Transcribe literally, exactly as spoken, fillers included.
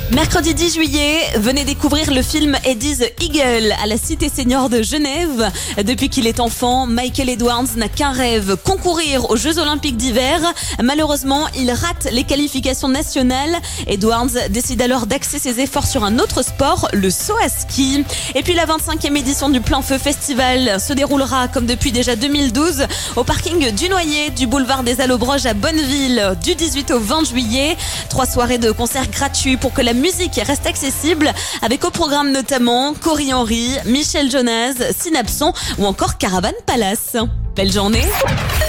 Mercredi dix juillet, venez découvrir le film Eddie's Eagle à la Cité Senior de Genève. Depuis qu'il est enfant, Michael Edwards n'a qu'un rêve, concourir aux Jeux Olympiques d'hiver. Malheureusement, il rate les qualifications nationales. Edwards décide alors d'axer ses efforts sur un autre sport, le saut à ski. Et puis la vingt-cinquième édition du Plein Feu Festival se déroulera comme depuis déjà deux mille douze au parking du Noyer du boulevard des Allobroges à Bonneville du dix-huit au vingt juillet. Trois soirées de concerts gratuits pour que la musique reste accessible, avec au programme notamment Cory Henry, Michel Jonas, Synapson ou encore Caravan Palace. Belle journée!